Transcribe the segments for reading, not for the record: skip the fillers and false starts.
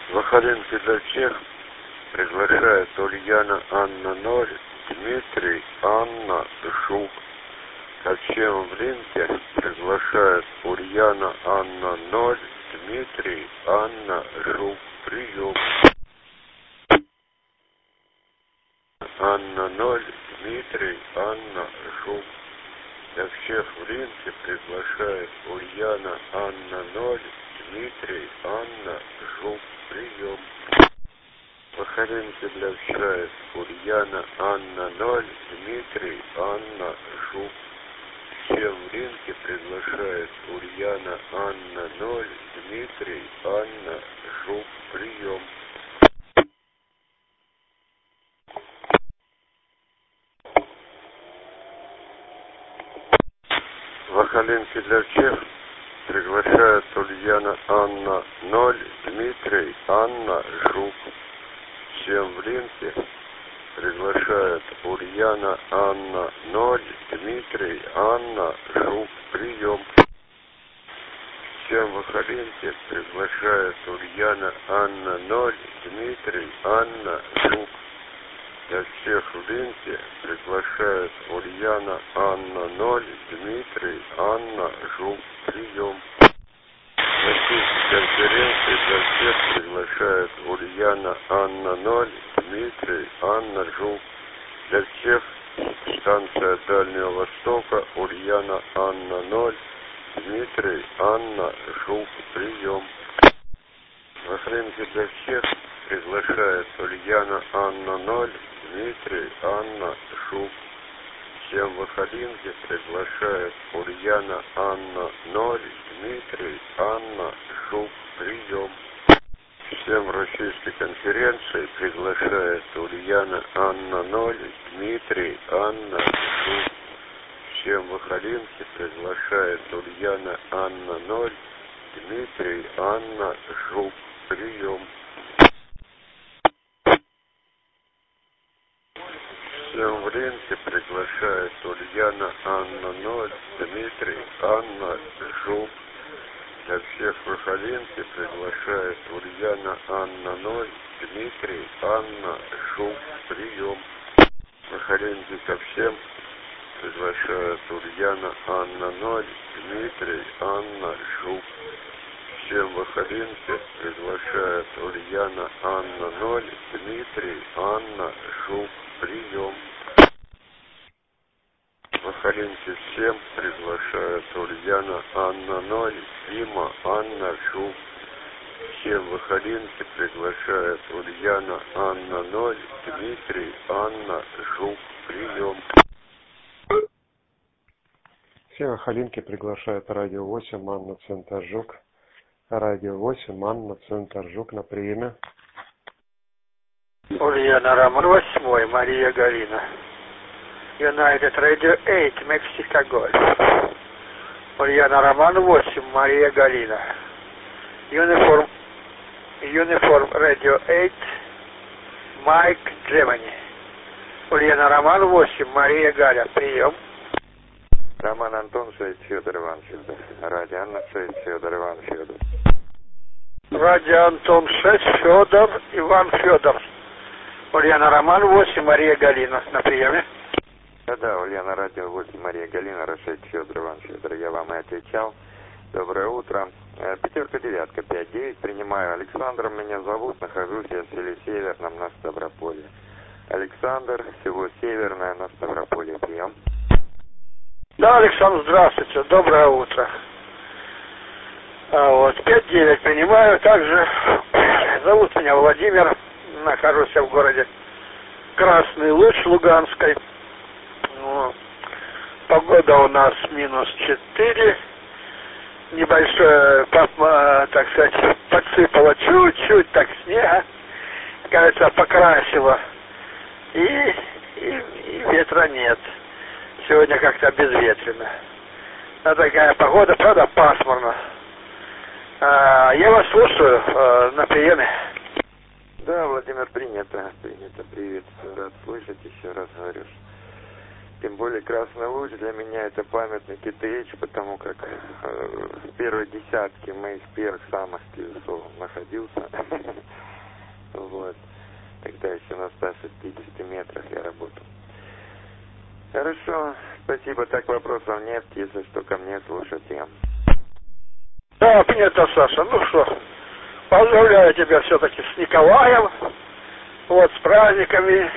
Вахаренко для всех приглашает Ульяна Анна Ноль, Дмитрий, Анна, Жук. Ко всем в линке приглашает Ульяна Анна Ноль, Дмитрий, Анна, Жук. Прием. Анна Ноль, Дмитрий, Анна, Жук. Для всех в линке приглашает Ульяна Анна Ноль, Дмитрий, Анна, Жук. Прием. Вахаренко для всех Ульяна Анна Ноль, Дмитрий, Анна, Жук. Всем в линке приглашает Ульяна Анна Ноль, Дмитрий, Анна, Жук. Прием. Вахаренко для всех приглашает Ульяна Анна Ноль, Дмитрий, Анна, Жук. Всем в линке приглашает Ульяна Анна Ноль, Дмитрий, Анна, Жук. Прием. Всем в Вахаренко приглашает Ульяна Анна Ноль, Дмитрий, Анна, Жук. Для всех в линке приглашает Ульяна Анна Ноль, Дмитрий, Анна, Жук. Прием. Российской конференции для всех приглашает Ульяна Анна Ноль, Дмитрий, Анна, Жук. Для всех станция Дальнего Востока Ульяна Анна Ноль, Дмитрий, Анна, Жук. Прием. Вахаренко для всех приглашает Ульяна Анна Ноль, Дмитрий, Анна, Жук. Всем в Вахаренко приглашает Ульяна Анна Ноль, Дмитрий, Анна, Жук. Прием. Всем в Российской конференции приглашает Ульяна Анна Ноль, Дмитрий, Анна, Жук. Всем в Вахаренко приглашает Ульяна Анна Ноль, Дмитрий, Анна, Жук. Прием. Всем в линке приглашает Ульяна Анна Ноль, Дмитрий, Анна, Жук. Для всех в Вахаренко приглашает Ульяна Анна Ноль, Дмитрий, Анна, Жук. Прием. Вахаренко ко всем приглашает Ульяна Анна Ноль, Дмитрий, Анна, Жук. Всем в Вахаренко приглашает Ульяна Анна Ноль, Дмитрий, Анна, Жук. Прием. Вахаренко всем приглашает Ульяна Анна Ноль, Дима, Анна, Жук. Всем в Вахаренко приглашает Ульяна Анна Ноль, Дмитрий, Анна, Жук. Прием. Все Вахаренко приглашает Радио 8, Анна, Центр Жук. Радио 8, Анна, Центр Жук на приеме. Ульяна Роман 8, Мария Галина. United Radio 8, Mexico Golf. Ульяна Роман 8, Мария Галина. Uniform Radio 8, Mike, Germany. Ульяна Роман 8, Мария Галя. Прием. Роман Антон 6, Федор Иван Федор. Радио Анна 6, Федор Иван Федор. Радио Антон 6, Федор Иван Федор. Ульяна Роман 8, Мария Галина. На приеме. Да, Ульяна Радио 8, Мария Галина, Рашид, Федор Иван Федор. Я вам и отвечал. Доброе утро. Пятерка, девятка, 5-9. Принимаю. Александром меня зовут. Нахожусь я в селе Северном на Ставрополье. Александр, село Северное на Ставрополье. Прием. Да, Александр, здравствуйте. Доброе утро. 5-9 принимаю. Также зовут меня Владимир. Нахожусь я в городе Красный Луч Луганской. Погода у нас -4. Небольшое, так сказать, подсыпало чуть-чуть, так снега. Кажется, покрасило. И ветра нет. Сегодня как-то безветренно. Такая погода, правда, пасмурно. Я вас слушаю на приеме. Да, Владимир, принято. Приветствую, рад слышать, еще раз говорю. Тем более Красный Луч для меня это памятник ИТХ, потому как в первой десятке моих первых самых телесов находился. Вот. Тогда еще на 160 метрах я работал. Хорошо, спасибо. Так вопросов нет, если что, ко мне слушайте. Да, принято, Саша. Ну что, поздравляю тебя все-таки с Николаем. Вот, с праздниками.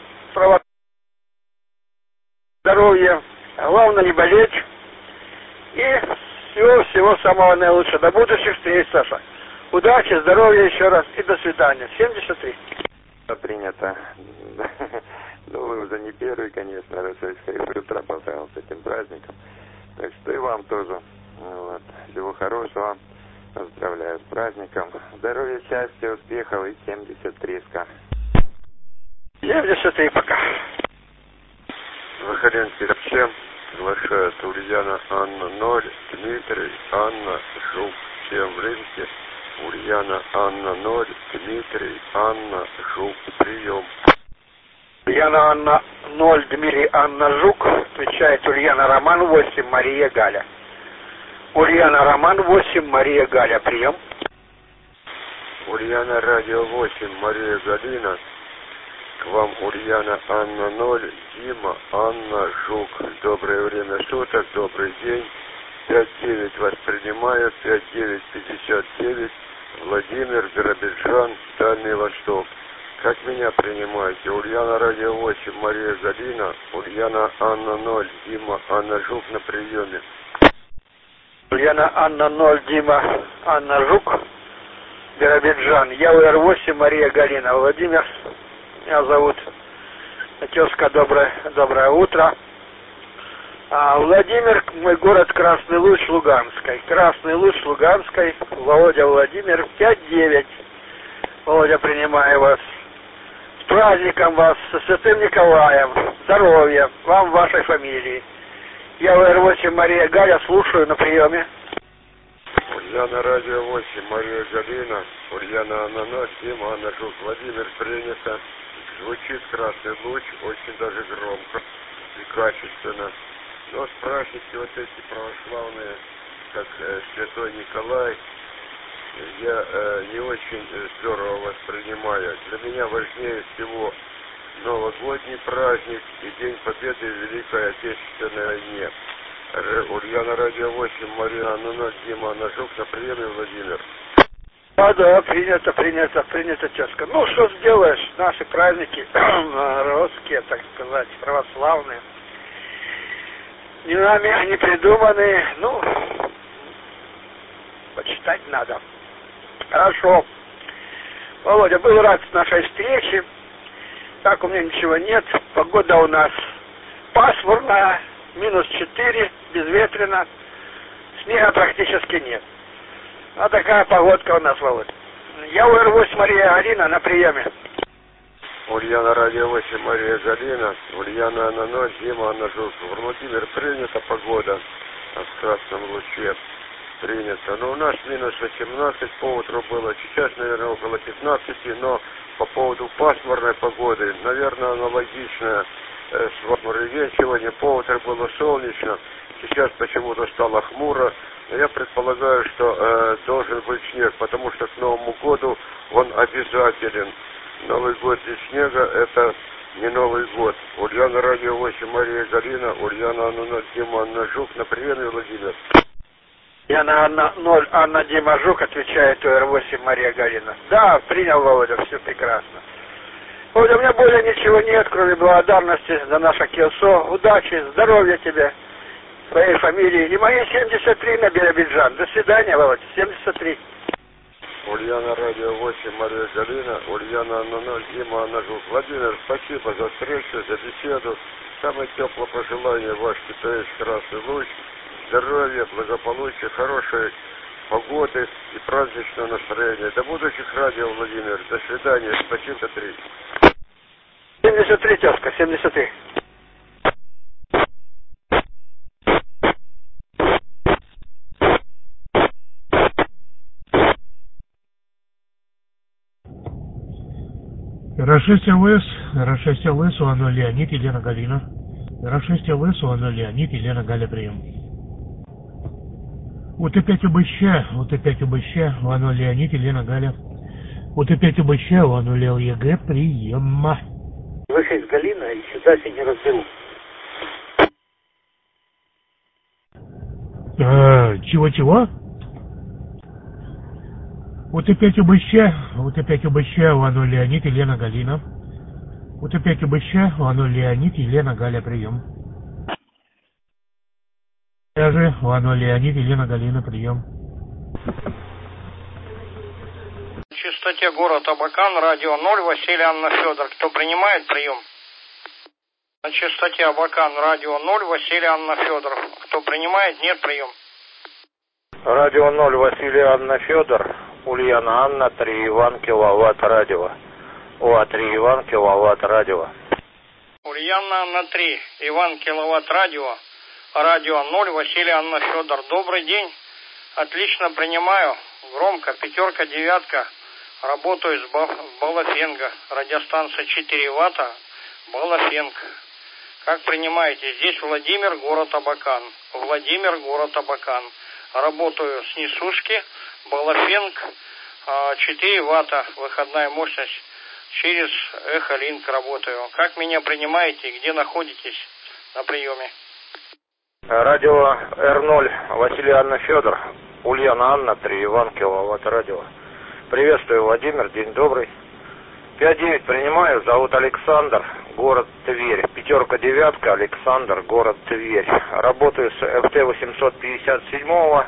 Здоровья. Главное не болеть. И всего самого наилучшего. До будущих встреч, Саша. Удачи, здоровья еще раз и до свидания. 73. Принято. Ну, вы уже не первый, конечно, Российское утро поздравил с этим праздником. Так что и вам тоже. Вот. Всего хорошего. Поздравляю с праздником. Здоровья, счастья, успехов и 73 ска. 73 пока. Захаренский всем приглашает Ульяна Анна 0, Дмитрий, Анна, Жук, всем в рынке. Ульяна Анна 0, Дмитрий, Анна, Жук, прием. Ульяна Анна 0, Дмитрий, Анна, Жук. Отвечает Ульяна Роман 8, Мария Галя. Ульяна Роман 8, Мария Галя, прием. Ульяна Радио 8, Мария Галина. К вам Ульяна Анна 0, Дима, Анна, Жук. Доброе время суток, добрый день. 59 вас принимаю, 5959, Владимир, Биробиджан, Дальний Восток. Как меня принимаете? Ульяна Радио 8, Мария Галина, Ульяна Анна 0, Дима, Анна, Жук на приеме. Ульяна Анна 0, Дима, Анна, Жук, Биробиджан. Я УР-8, Мария Галина. Владимир, меня зовут. Тезка, доброе утро. Владимир, мой город Красный Луч, Луганской. Красный Луч, Луганской. Володя Владимир, 5-9. Володя, принимаю вас. С праздником вас, со Святым Николаем. Здоровья вам, вашей фамилии. Я УР-8, Мария Галя, слушаю на приеме. Ульяна Радио 8, Мария Галина, Ульяна Анна 0, Дима, Анна, Жук, Владимир, принято. Звучит Красный Луч, очень даже громко и качественно. Но праздники вот эти православные, как Святой Николай, я не очень здорово воспринимаю. Для меня важнее всего новогодний праздник и День Победы в Великой Отечественной войне. Ульяна Радио 8, Мария Анна 0, Дима, Анна, Жук на приеме, Владимир. Да, принято, тезка. Ну, что сделаешь, наши праздники, русские, так сказать, православные. Не нами они придуманы, ну, почитать надо. Хорошо. Володя, был рад с нашей встрече. Так, у меня ничего нет. Погода у нас пасмурная, -4, безветренно. Снега практически нет. А такая погодка у нас, Володя. Я УР-8, Мария Галина, на приеме. Ульяна Радио 8, Мария Галина, Ульяна Анна 0, Дима, Анна, Жук. Владимир, принята погода в Красном Луче. Принято. Но у нас -18 по утру было. Сейчас, наверное, около 15, но по поводу пасмурной погоды, наверное, аналогичная с уревечиванием. По утру было солнечно, сейчас почему-то стало хмуро. Но я предполагаю, что должен быть снег, потому что к Новому году он обязателен. Новый год без снега — это не Новый год. Ульяна Радио 8, Мария Галина, Ульяна Анна 0, Дима, Анна, Жук на приеме, Владимир. Яна Анна 0, Анна, Дима, Жук, отвечает УР-8, Мария Галина. Да, принял, Володя, все прекрасно. Володя, у меня более ничего нет, кроме благодарности за наше КИОСО. Удачи, здоровья тебе, твоей фамилии. И моей 73 на Биробиджан. До свидания, Володя, 73. Ульяна Радио 8, Мария Галина, Ульяна Анна 0, Дима, Анна, Жук. Владимир, спасибо за встречу, за беседу. Самое теплое пожелание ваш КТС Красный Луч. Здоровья, благополучия, хорошей погоды и праздничного настроения. До будущих радио, Владимир. До свидания. Спасибо, 3. 73, тезка, 73. R6 ЛС, у Анны Леонид, Елена Галина. Р6 ОВС, УАН Леонид, Елена Галя, прием. УТ5 УБЩ, УАН Леонид, Елена Галя. УТ5 УБЩ, УАН Лео ЕГЭ, прием. В6 Галина и сюда все не разберу. Чего? УТ5 УБЩ, УАН Леонид, Елена Галина. УТ5 УБЩ, УАН Леонид, Елена Галя, прием. УАН Леонид, Елена Галина, прием. На частоте город Абакан, радио 0, Василий Анна Федор. Кто принимает, прием. На частоте Абакан, радио 0, Василий Анна Федор. Кто принимает, нет, прием. Радио 0, Василий Анна Федор, Ульяна Анна, 3 Иван, киловатт радио. УА 3 Иван, киловатт радио. Ульяна Анна 3, Иван, киловатт радио. Радио 0, Василий Анна Федор. Добрый день. Отлично принимаю. Громко. 5, 9. Работаю с Балафенга. Радиостанция 4 ватта. Балафенг. Как принимаете? Здесь Владимир, город Абакан. Владимир, город Абакан. Работаю с несушки. Балафенг. 4 ватта. Выходная мощность. Через Эхолинк работаю. Как меня принимаете? Где находитесь на приеме? Радио Р0, Василий Анна Федор, Ульяна Анна, 3 Иван, киловатт радио. Приветствую, Владимир, день добрый. 5-9 принимаю, зовут Александр, город Тверь. 5, 9, Александр, город Тверь. Работаю с ФТ-857,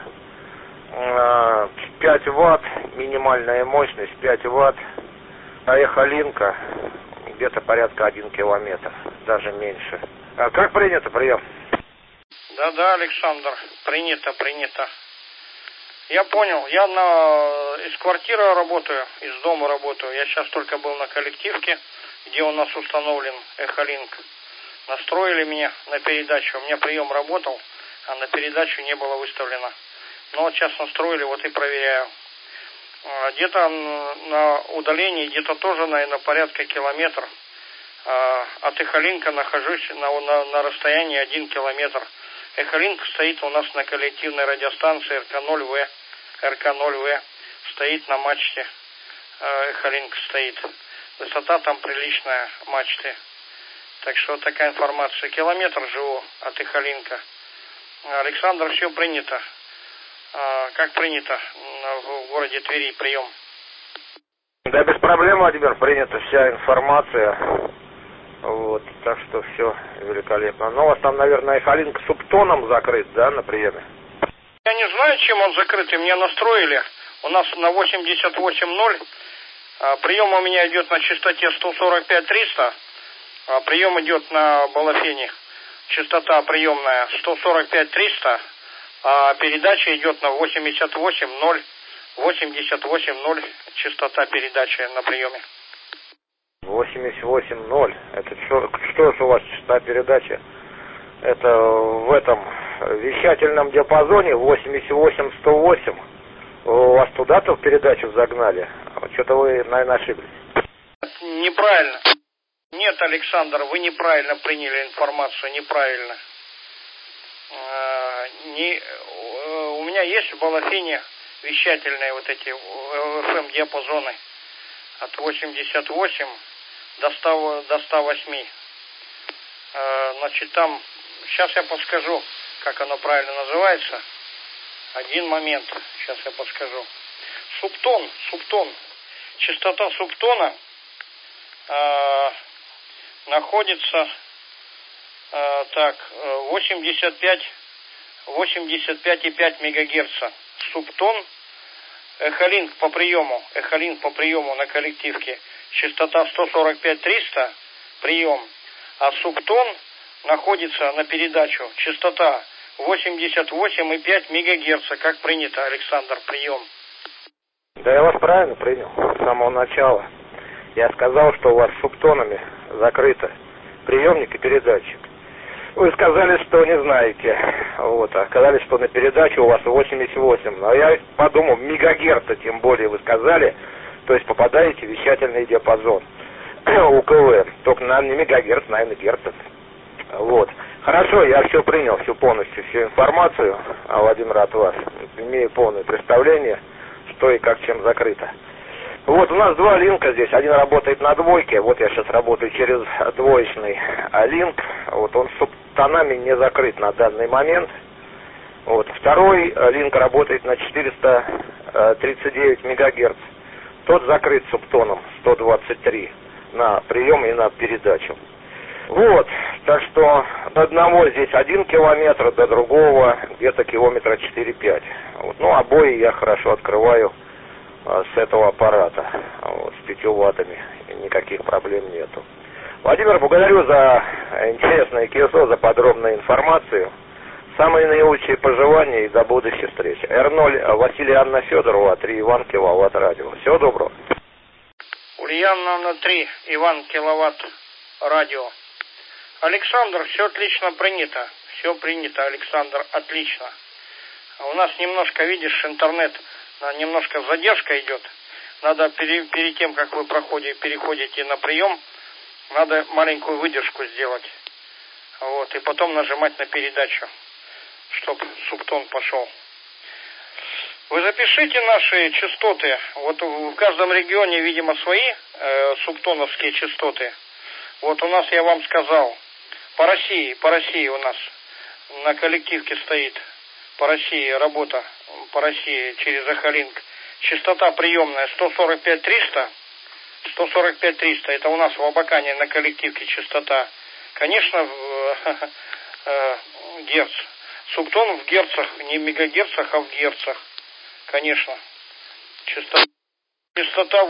5 ватт, минимальная мощность 5 ватт. А Эхолинка где-то порядка 1 километр, даже меньше. А как принято прием? Да, Александр, принято. Я понял, я из квартиры работаю, из дома работаю. Я сейчас только был на коллективке, где у нас установлен Эхолинк. Настроили меня на передачу, у меня прием работал, а на передачу не было выставлено. Но вот сейчас настроили, вот и проверяю. Где-то на удалении, где-то тоже, наверное, порядка километр. От Эхолинка нахожусь на расстоянии 1 километр. Эхолинк стоит у нас на коллективной радиостанции РК-0В. РК-0В стоит на мачте. Эхолинк стоит. Высота там приличная мачты. Так что вот такая информация. Километр живу от Эхолинка. Александр, все принято. Как принято в городе Твери прием? Да без проблем, Владимир, принята вся информация. Вот, так что все великолепно. Но у вас там, наверное, Эхолинк субтоном закрыт, да, на приеме? Я не знаю, чем он закрытый. Меня настроили. У нас на 88.0. Прием у меня идет на частоте 145-300. Прием идет на Балафене. Частота приемная 145-300. А передача идет на 88.0. 88.0 частота передачи на приеме. 88.0. Это что же у вас частота передачи? Это в этом вещательном диапазоне 88-108. У вас туда-то в передачу загнали? Что-то вы, наверное, ошиблись. Неправильно. Нет, Александр, вы неправильно приняли информацию. Неправильно. У меня есть в Балафене вещательные вот эти FM-диапазоны от 88 до 108. Значит, там, сейчас я подскажу, как оно правильно называется. Один момент, сейчас я подскажу. Субтон. Частота субтона находится 85,5 МГц. Субтон. Эхолинк по приему на коллективке. Частота 145-300 прием. А субтон находится на передачу. Частота 88,5 МГц. Как принято, Александр, прием. Да я вас правильно принял с самого начала. Я сказал, что у вас субтонами закрыто приемник и передатчик. Вы сказали, что не знаете. Вот, а сказали, что на передачу у вас 88. А я подумал, мегагерца, тем более вы сказали, то есть попадаете в вещательный диапазон УКВ. Только, наверное, не мегагерц, наверное, герц. Вот. Хорошо, я все принял, всю информацию, Владимир, от вас. Имею полное представление, что и как чем закрыто. Вот у нас два линка здесь. Один работает на двойке. Вот я сейчас работаю через двоечный линк. Вот он с субтонами не закрыт на данный момент. Вот. Второй линк работает на 439 мегагерц. Тот закрыт субтоном 123 на прием и на передачу. Вот, так что до одного здесь 1 километр, до другого где-то километра 4-5. Вот. Ну, обои я хорошо открываю с этого аппарата, вот, с 5 ваттами, никаких проблем нету. Владимир, благодарю за интересное КСО, за подробную информацию. Самые наилучшие пожелания и до будущих встреч. Р0 Василия Анна Федорова, 3 Иван Киловатт радио. Всего доброго. Ульяна на 3 Иван Киловатт радио. Александр, все отлично принято. Все принято, Александр, отлично. У нас немножко, видишь, интернет, немножко задержка идет. Надо перед тем, как вы переходите на прием, надо маленькую выдержку сделать. Вот, и потом нажимать на передачу, чтобы субтон пошел. Вы запишите наши частоты. Вот в каждом регионе, видимо, свои субтоновские частоты. Вот у нас, я вам сказал, по России у нас на коллективке стоит, по России работа, по России через Эхолинк. Частота приемная 145-300, это у нас в Абакане на коллективке частота. Конечно, герц. Субтон в герцах, не в мегагерцах, а в герцах. Конечно. Частота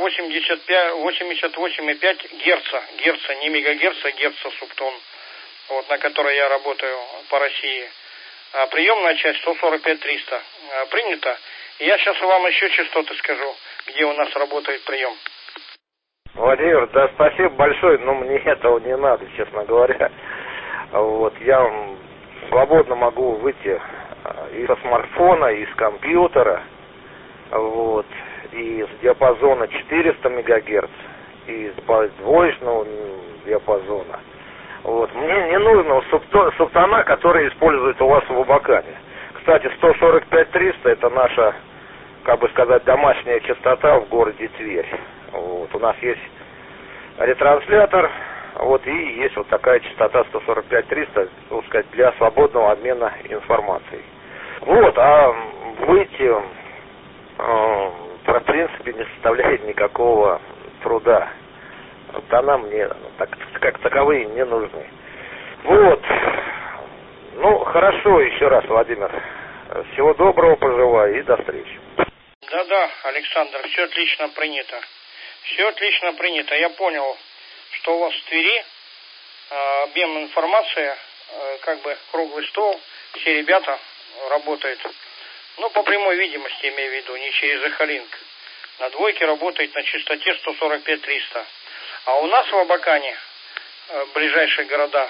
88,5 герца, не мегагерца, герца субтон, вот, на которой я работаю по России. А приемная часть 145-300. Принято. И я сейчас вам еще частоты скажу, где у нас работает прием. Владимир, да, спасибо большое, но мне этого не надо, честно говоря. Вот, я свободно могу выйти и со смартфона, и с компьютера, вот, и с диапазона 400 МГц, и с двоечного диапазона. Вот, мне не нужно субтона, которые используются у вас в Абакане. Кстати, 145-300 это наша, как бы сказать, домашняя частота в городе Тверь. Вот, у нас есть ретранслятор, вот, и есть вот такая частота 145-300, так сказать, для свободного обмена информацией. Вот, а выйти, в принципе, не составляет никакого труда. Вот она мне, как таковые, не нужны. Вот. Ну, хорошо, еще раз, Владимир. Всего доброго пожелаю и до встречи. Да, Александр, все отлично принято. Все отлично принято. Я понял, что у вас в Твери обмен информации, как бы круглый стол, все ребята работают. Ну, по прямой видимости, имею в виду, не через Эхолинк. На двойке работает на частоте 145-300. А у нас в Абакане, ближайшие города,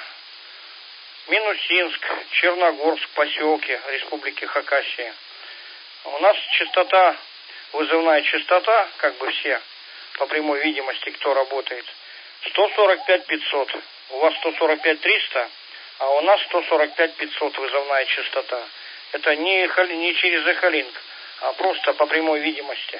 Минусинск, Черногорск, поселки Республики Хакасия. У нас частота, вызывная частота, как бы все, по прямой видимости, кто работает, 145-500. У вас 145-300, а у нас 145-500 вызывная частота. Это не через Эхолинк, а просто по прямой видимости.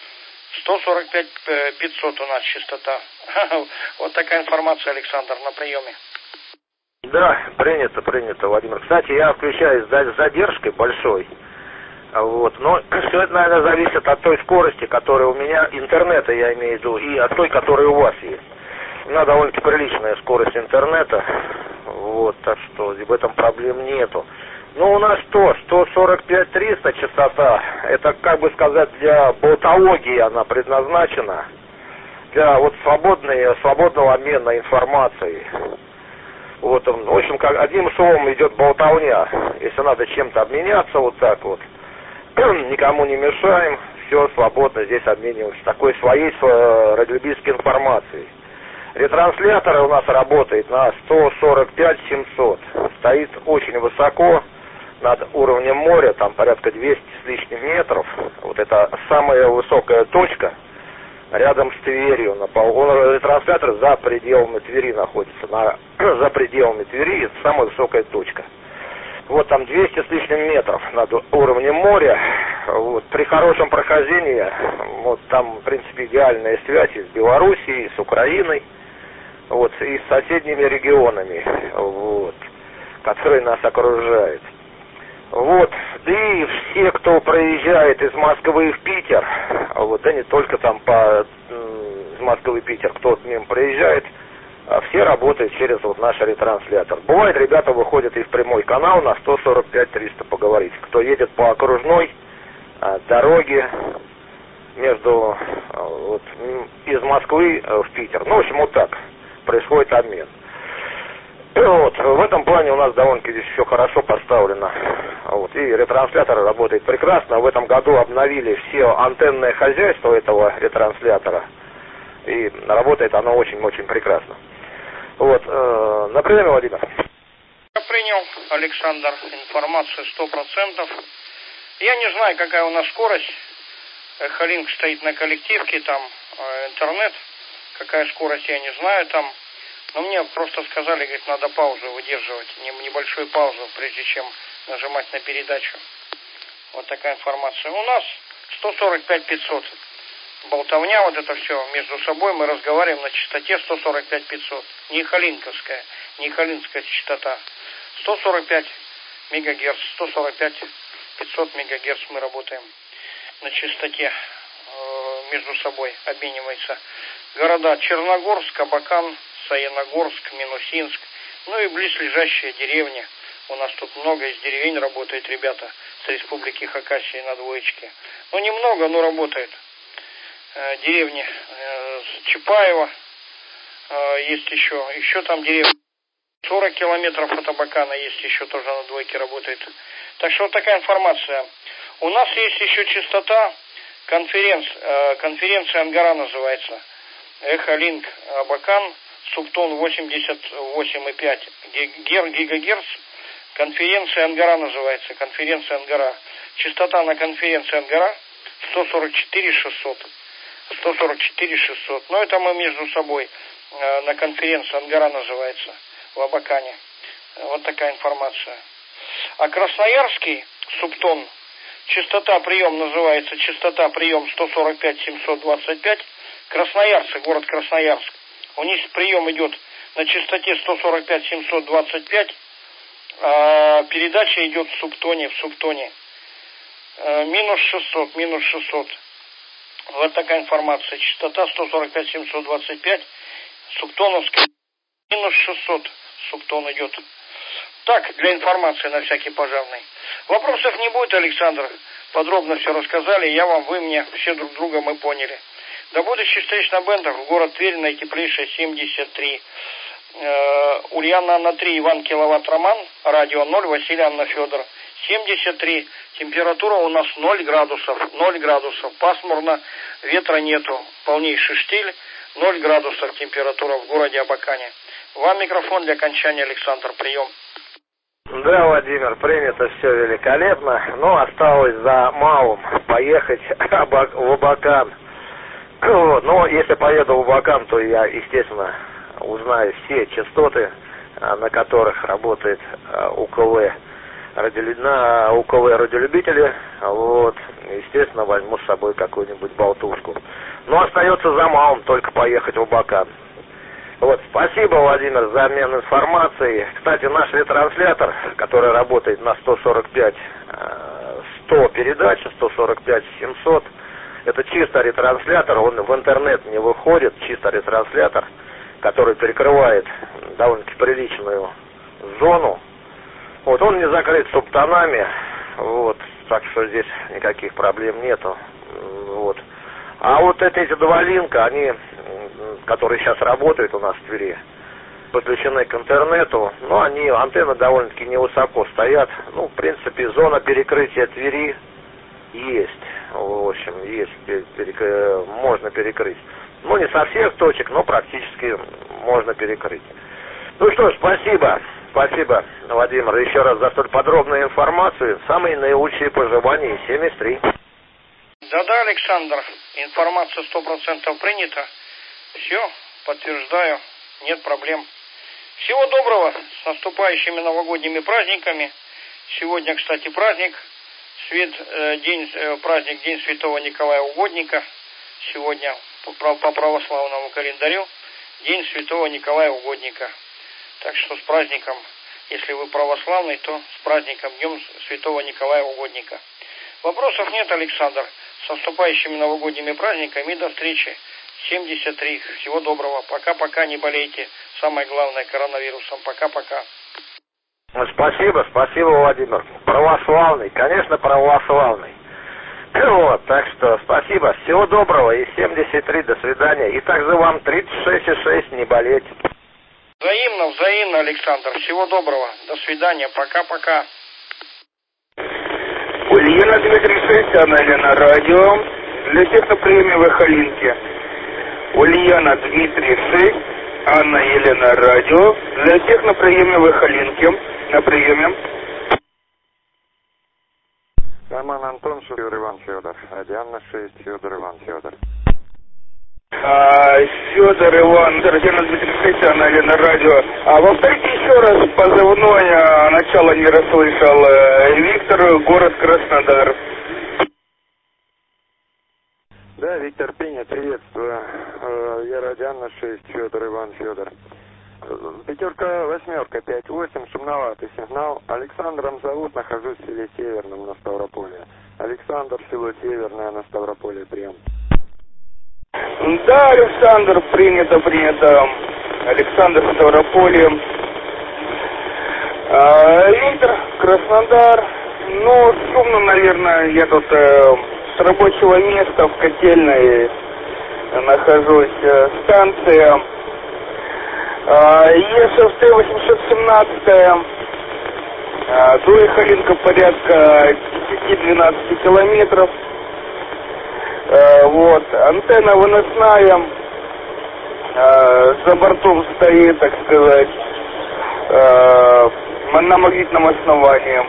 145-500 у нас частота. Вот такая информация, Александр, на приеме. Да, принято, Владимир. Кстати, я включаюсь с задержкой большой. Вот. Но все это, наверное, зависит от той скорости, которая у меня, интернета я имею в виду, и от той, которая у вас есть. У меня довольно-таки приличная скорость интернета. Вот, так что в этом проблем нету. Ну, у нас 145-300 частота, это, как бы сказать, для болтологии она предназначена, для вот свободного обмена информацией. Вот, в общем, как одним словом идет болтовня. Если надо чем-то обменяться, вот так вот, никому не мешаем, все свободно здесь обмениваемся такой своей радиолюбительской информацией. Ретранслятор у нас работает на 145-700, стоит очень высоко над уровнем моря, там порядка 200 с лишним метров. Вот это самая высокая точка, рядом с Тверью. Он ретранслятор за пределами Твери находится, за пределами Твери, это самая высокая точка. Вот там 200 с лишним метров над уровнем моря. Вот, при хорошем прохождении, вот там, в принципе, идеальная связь и с Белоруссией, и с Украиной, вот, и с соседними регионами, вот, которые нас окружают. Вот, и все, кто проезжает из Москвы в Питер, вот, да не только там из Москвы в Питер, кто мимо проезжает, все работают через вот наш ретранслятор. Бывает, ребята выходят и в прямой канал на 145-300 поговорить. Кто едет по окружной дороге между вот, из Москвы в Питер. Ну, в общем, вот так происходит обмен. И вот, в этом плане у нас довольно-таки здесь все хорошо поставлено. Вот, и ретранслятор работает прекрасно. В этом году обновили все антенное хозяйство этого ретранслятора. И работает оно очень-очень прекрасно. Вот, например, Владимир. Я принял, Александр, информацию 100%. Я не знаю, какая у нас скорость. Эхолинк стоит на коллективке, там интернет. Какая скорость, я не знаю там. Но мне просто сказали, говорит, надо паузу выдерживать, небольшую паузу, прежде чем нажимать на передачу. Вот такая информация. У нас 145-500. Болтовня, вот это все между собой, мы разговариваем на частоте 145-500. Не эхолинковская, не эхолинская частота. 145 мегагерц, 145-500 мегагерц мы работаем на частоте, между собой обменивается. Города Черногорск, Абакан, Саяногорск, Минусинск, ну и близлежащие деревни. У нас тут много из деревень работает, ребята, с республики Хакасия на двоечке. Ну, немного, но работает. Деревни Чапаева, есть еще там деревня 40 километров от Абакана есть, еще тоже на двойке работает. Так что вот такая информация. У нас есть еще частота, конференция Ангара называется. Эхолинк Абакан, Субтон 88,5 гигагерц. Конференция Ангара называется, конференция Ангара. Частота на конференции Ангара 144-600. 144-600. Но это мы между собой на конференции Ангара называется, в Абакане. Вот такая информация. А Красноярский Субтон, частота прием называется, частота прием 145-725. Красноярцы, город Красноярск. У них прием идет на частоте 145-725, а передача идет в Субтоне. Минус 600. Вот такая информация. Частота 145-725, Субтоновская, минус 600, Субтон идет. Так, для информации на всякий пожарный. Вопросов не будет, Александр. Подробно все рассказали. Вы мне, все друг друга мы поняли. До будущих встреч на бендах. В город Тверь, наитеплейшая 73. Ульяна Анна 3, Иван Киловатт Роман, радио 0, Василий Анна Федор. 73. Температура у нас 0 градусов. Пасмурно, ветра нету. Полнейший штиль. 0 градусов температура в городе Абакане. Вам микрофон для окончания, Александр, прием. Да, Владимир, принято все великолепно. Но осталось за малым поехать в Абакан. Вот. Но если поеду в Абакан, то я, естественно, узнаю все частоты, на которых работает УКВ радиолюбители. Вот. Естественно, возьму с собой какую-нибудь болтушку. Но остается за малым только поехать в Абакан. Вот, спасибо, Владимир, за обмен информацией. Кстати, наш ретранслятор, который работает на 145-100 передач, 145-700, это чисто ретранслятор, он в интернет не выходит, чисто ретранслятор, который перекрывает довольно-таки приличную зону. Вот, он не закрыт субтонами, вот, так что здесь никаких проблем нету. Вот. А вот эти два линка, они, которые сейчас работают у нас в Твери, подключены к интернету, но антенны довольно-таки невысоко стоят. Ну, в принципе, зона перекрытия Твери есть. В общем, можно перекрыть. Ну, не со всех точек, но практически можно перекрыть. Ну что ж, спасибо. Спасибо, Владимир, еще раз за столь подробную информацию. Самые наилучшие пожелания из 73. Да-да, Александр, информация 100% принята. Все, подтверждаю, нет проблем. Всего доброго, с наступающими новогодними праздниками. Сегодня, кстати, праздник, праздник День Святого Николая Угодника. Сегодня по православному календарю День Святого Николая Угодника. Так что с праздником, если вы православный, то с праздником Днем Святого Николая Угодника. Вопросов нет, Александр. С наступающими новогодними праздниками и до встречи. 73. Всего доброго. Пока-пока, не болейте. Самое главное, коронавирусом. Пока-пока. Спасибо, Владимир. Православный, конечно, православный. Вот, так что спасибо. Всего доброго и 73. До свидания. И также вам 36,6. Не болеть. Взаимно, Александр. Всего доброго. До свидания. Пока-пока. Ульяна Дмитрий 6, Анна Елена радио. Для тех на приеме в Эхолинке. Ульяна Дмитрий 6, Анна Елена радио. Для тех на приеме в Эхолинке. На приеме. Роман Антон, Федор Иван Федор. Диана 6, Федор Иван Федор. Федор Иван, Ульяна Дмитрий 6, Анна Елена радио. Повторите еще раз позывной, начало не расслышал. Виктор, город Краснодар. Да, Виктор, принят, приветствую. Я Радиана 6, Федор Иван Федор. 5-8, 5-8, шумноватый сигнал. Александром зовут, нахожусь в селе Северном на Ставрополе. Александр, село Северное на Ставрополе, прием. Да, Александр, принято. Александр, Ставрополье. Виктор, Краснодар. Ну, шумно, наверное, я тут с рабочего места в котельной нахожусь. Станция ЕСФТ 817. До Эхолинка порядка 10-12 километров. Вот, антенна выносная, за бортом стоит, так сказать, на магнитном основании.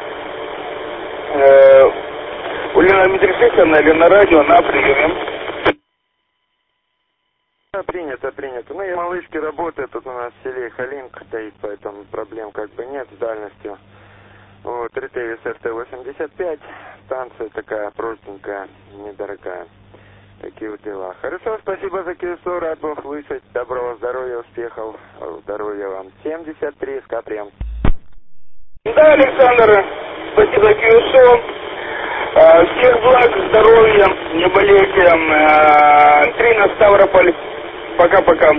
Ульяна Дмитрий 6, Анна Елена радио, на приеме. Да, принято. Ну и малышки работают, тут у нас в селе Эхолинка стоит, поэтому проблем как бы нет с дальностью. Вот, РТ СФТ-85, станция такая простенькая, недорогая. Такие вот дела. Хорошо, спасибо за КСО, рад был слышать. Доброго здоровья, успехов, здоровья вам. 73, Скаприем. Да, Александр, спасибо за КСО. Всех благ, здоровья, не болейте. 3 на Ставрополь. Пока-пока.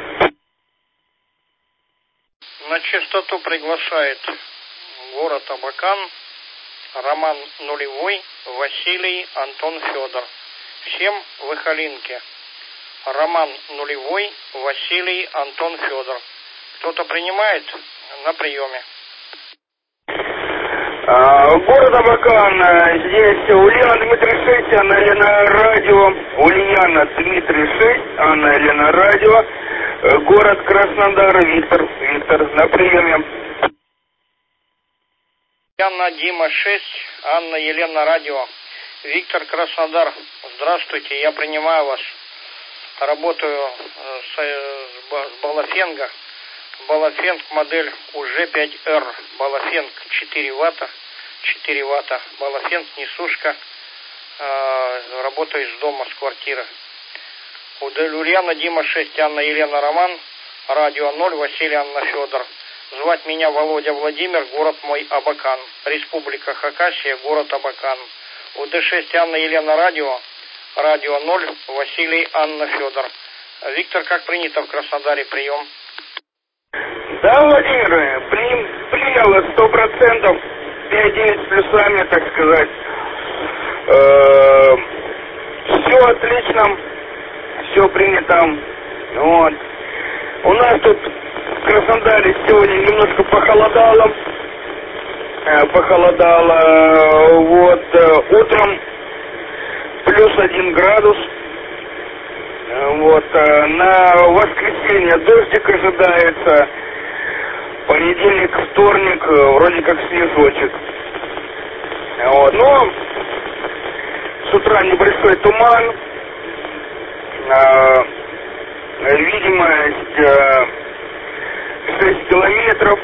На частоту приглашает город Абакан, Роман Нулевой, Василий, Антон Федор. Всем в Эхолинке. Роман Нулевой, Василий, Антон Федор. Кто-то принимает? На приеме. Город Абакан, здесь Ульяна Дмитрий 6, Анна Елена радио. Ульяна Дмитрий 6, Анна Елена радио. Город Краснодар, Виктор, на приеме. Анна Дима 6, Анна Елена радио. Виктор, Краснодар. Здравствуйте, я принимаю вас. Работаю с Балафенга. Балафенг модель УЖ-5Р. Балафенг 4 ватта. Балафенг несушка. Работаю из дома, с квартиры. Ульяна Дима 6, Анна Елена Роман. Радио 0, Василий, Анна Федор. Звать меня Володя Владимир, город мой Абакан. Республика Хакасия, город Абакан. УД6 Анна Елена радио. Радио 0, Василий, Анна Федор. Виктор, как принято в Краснодаре, прием? Да, Владимир, принял 100%. 5-9 с плюсами, так сказать. Все отлично. Все принято. Вот. У нас тут в Краснодаре сегодня немножко похолодало. Вот. Утром плюс 1 градус. Вот. На воскресенье дождик ожидается. Понедельник, вторник, вроде как снежочек. Вот. Но утра небольшой туман, видимость 6 километров,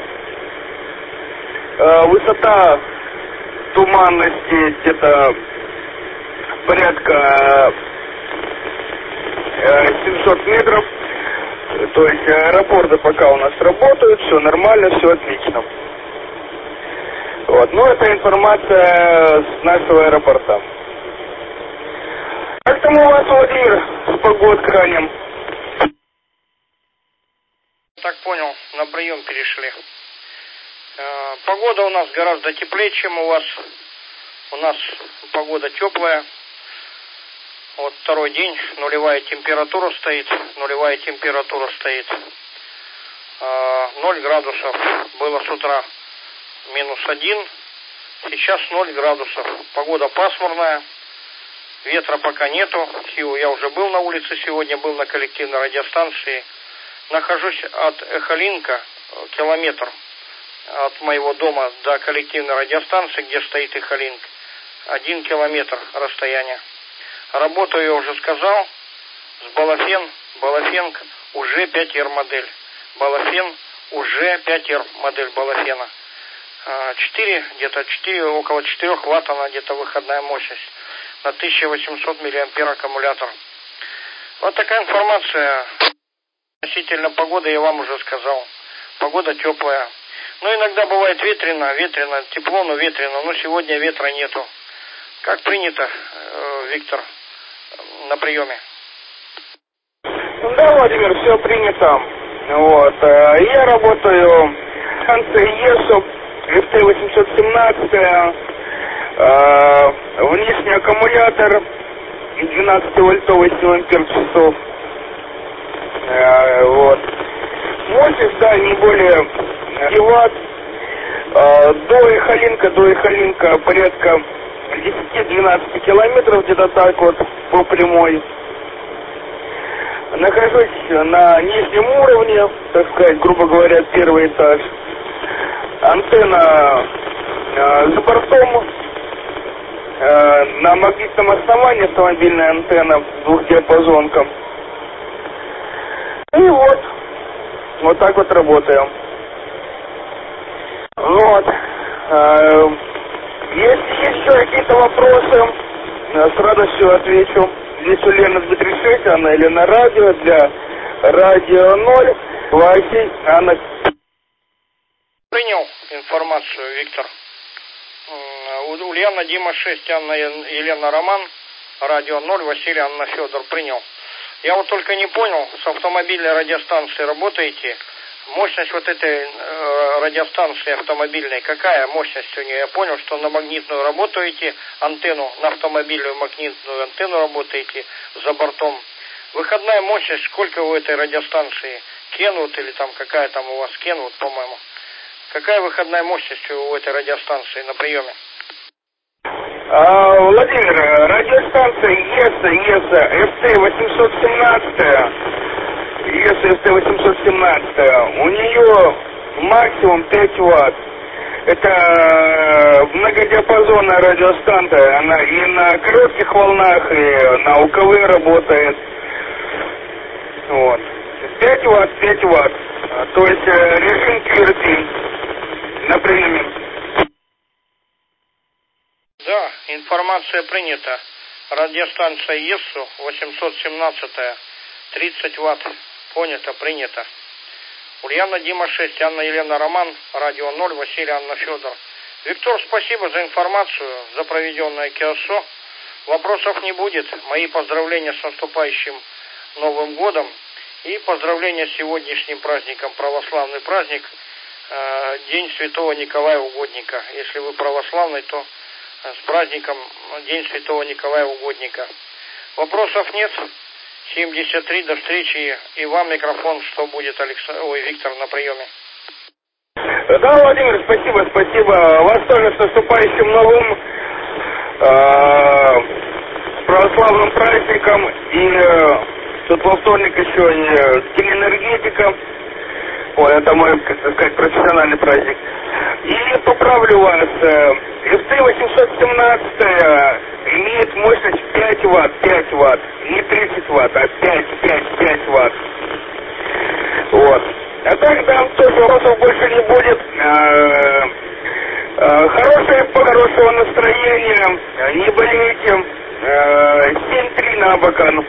высота туманности где-то порядка 700 метров, то есть аэропорты пока у нас работают, все нормально, все отлично. Вот, ну это информация с нашего аэропорта. Как там у вас, Владимир, с погодкой? Так понял, на прием перешли. Погода у нас гораздо теплее, чем у вас. У нас погода теплая. Вот второй день нулевая температура стоит. 0 градусов было с утра. -1. Сейчас 0 градусов. Погода пасмурная. Ветра пока нету. Я уже был на улице сегодня, был на коллективной радиостанции. Нахожусь от Эхолинка, километр от моего дома до коллективной радиостанции, где стоит Эхолинк. 1 километр расстояние. Работаю, я уже сказал, с Балафен уже 5R модель. Балафен уже 5R модель Балафена. 4, около 4 ватт она где-то выходная мощность. На 1800 миллиампер аккумулятор. Вот такая информация. Относительно погоды я вам уже сказал. Погода теплая. Но иногда бывает ветрено, тепло, но ветрено. Но сегодня ветра нету. Как принято, Виктор, на приеме? Да, Владимир, все принято. Вот. Я работаю в станции ЕСО, FT817, внешний аккумулятор 12-вольтовый 7 ампер-часов. Вот. Мощность, да, не более 5 ватт. До Эхолинка порядка 10-12 километров, где-то так вот, по прямой. Нахожусь на нижнем уровне, так сказать, грубо говоря, первый этаж. Антенна за бортом, на магнитном основании автомобильная антенна, двухдиапазонка. И вот так вот работаем. Вот. Если есть еще какие-то вопросы, с радостью отвечу. Здесь у Лены Дмитрий Шесть, она Елена Радио, для Радио 0, Василий, Анна. Принял информацию, Виктор. Ульяна, Дима 6, Анна, Елена Роман, Радио 0, Василий, Анна, Федор. Принял. Я вот только не понял, с автомобильной радиостанцией работаете? Мощность вот этой радиостанции автомобильной, какая мощность у нее? Я понял, что на магнитную работаете, антенну, на автомобильную магнитную антенну работаете за бортом. Выходная мощность, сколько у этой радиостанции? Кенвуд или там какая там у вас? Кенвуд, по-моему. Какая выходная мощность у этой радиостанции на приеме? Владимир, радиостанция ЕСА FT817. FT817. У нее максимум 5 ватт. Это многодиапазонная радиостанция. Она и на коротких волнах, и на УКВ работает. Вот. 5 ватт. То есть режим QRT на приеме. Да, информация принята. Радиостанция ЕСУ 817, 30 ватт. Понято, принято. Ульяна, Дима 6, Анна, Елена Роман, Радио 0, Василий, Анна, Федор. Виктор, спасибо за информацию, за проведенное КИОСО. Вопросов не будет. Мои поздравления с наступающим Новым годом и поздравления с сегодняшним праздником, православный праздник, День Святого Николая Угодника. Если вы православный, то с праздником День Святого Николая Угодника. Вопросов нет. 73, до встречи. И вам микрофон, что будет, Виктор, на приеме. Да, Владимир, спасибо. Вас тоже с наступающим новым с православным праздником. И тут во вторник еще и День энергетика. Вот, это мой, так сказать, профессиональный праздник. И поправлю вас, FT-817 имеет мощность 5 Вт, не 30 Вт, а 5 Вт. Вот. А так, да, тоже вопросов больше не будет. Хорошего настроения, не болейте. 7-3 на Абакан.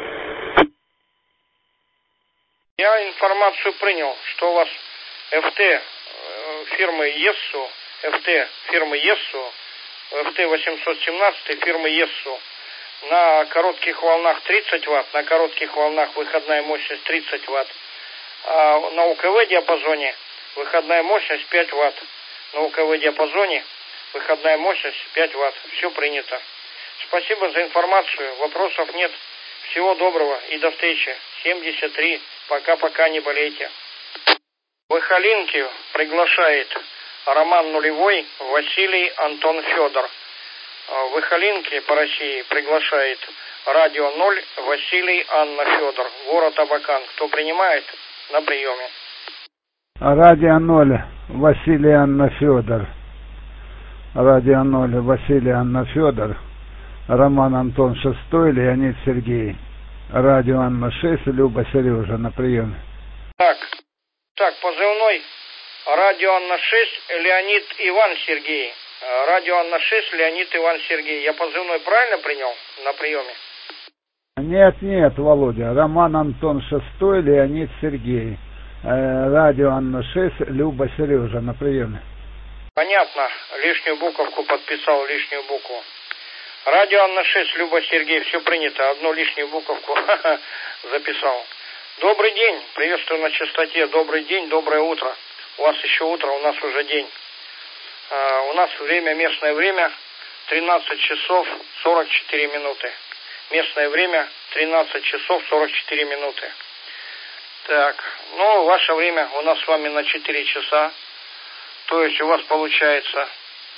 Я информацию принял, что у вас ФТ фирмы ЕССУ, ФТ фирмы ЕССУ, ФТ-817 фирмы ЕССУ на коротких волнах 30 Вт, на коротких волнах выходная мощность 30 Вт, а на УКВ диапазоне выходная мощность 5 Вт. На УКВ диапазоне выходная мощность 5 Вт. Все принято. Спасибо за информацию. Вопросов нет. Всего доброго и до встречи. 73. Пока-пока, не болейте. В Ихалинке приглашает Роман Нулевой, Василий, Антон, Федор. В Ихалинке по России приглашает Радио 0, Василий, Анна, Федор. Город Абакан. Кто принимает? На приеме. Радио 0, Василий, Анна, Федор. Радио 0, Василий, Анна, Федор. Роман, Антон, 6, Леонид, Сергей. Радио Анна 6, Люба, Сережа, на приеме. Так, позывной. Радио Анна 6, Леонид, Иван, Сергей. Радио Анна 6, Леонид, Иван, Сергей. Я позывной правильно принял на приеме? Нет, Володя. Роман, Антон, 6, Леонид, Сергей. Радио Анна 6, Люба, Сережа, на приеме. Понятно. Лишнюю буковку подписал, лишнюю букву. Радио Анна 6, Люба, Сергей, все принято. Одну лишнюю буковку записал. Добрый день, приветствую на частоте. Добрый день, доброе утро. У вас еще утро, у нас уже день. У нас время, местное время 13 часов 44 минуты. Местное время 13 часов 44 минуты. Так, ну, ваше время у нас с вами на 4 часа. То есть у вас получается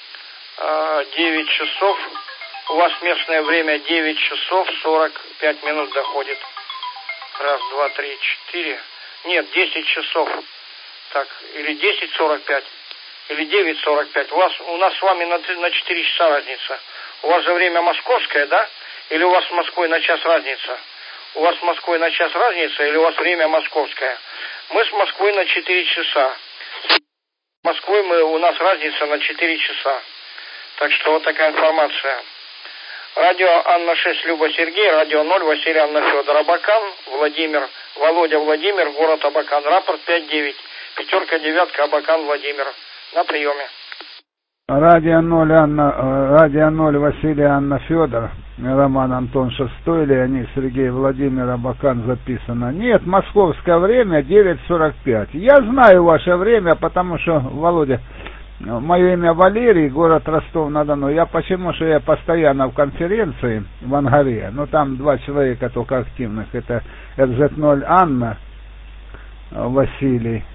9 часов. У вас местное время 9 часов 45 минут доходит. Раз, два, три, четыре. Нет, 10 часов. Так, или 10:45, или 9:45. У нас с вами на 4 часа разница. У вас же время московское, да? Или у вас с Москвой на час разница? У вас с Москвой на час разница, или у вас время московское? Мы с Москвой на 4 часа. С Москвой у нас разница на 4 часа. Так что вот такая информация. Радио Анна 6, Люба, Сергей. Радио 0, Василий, Анна, Федор. Абакан, Владимир. Володя, Владимир. Город Абакан. Рапорт 5-9. 5-9, Абакан, Владимир. На приеме. Радио 0, Василий, Анна, Федор. Роман, Антон, 6, Леонид, Сергей, Владимир, Абакан записано. Нет, московское время 9:45. Я знаю ваше время, потому что, Володя, мое имя Валерий, город Ростов-на-Дону. Я почему что я постоянно в конференции в Ангаре. Ну там 2 человека только активных. Это РЗ-0 Анна, Василий,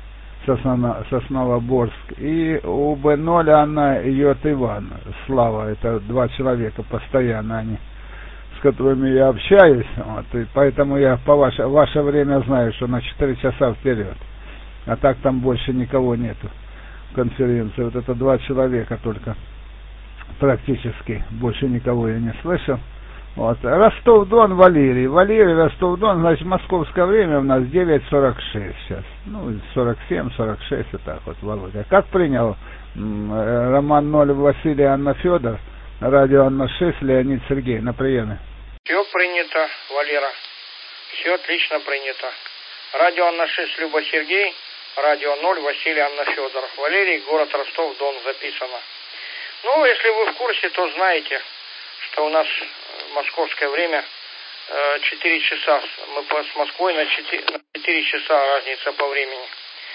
Сосновоборск. И УБ-0 Анна Йот Иван, Слава. Это 2 человека постоянно они, с которыми я общаюсь. Вот, и поэтому я по ваше время знаю, что на 4 часа вперед. А так там больше никого нету. Конференции. Вот это 2 человека только. Практически. Больше никого я не слышал. Вот. Ростов-Дон, Валерий. Валерий, Ростов-Дон, значит, московское время у нас 9:46 сейчас. Ну, 47, 46, вот так вот, Володя. Как принял? Роман 0, Василий, Анна, Федор. Радио Анна 6, Леонид, Сергей. На приеме. Все принято, Валера. Все отлично принято. Радио Анна 6, Люба, Сергей. Радио 0, Василий, Анна, Федор. Валерий, город Ростов-Дон, записано. Ну, если вы в курсе, то знаете, что у нас московское время 4 часа. Мы с Москвой на 4 часа разница по времени.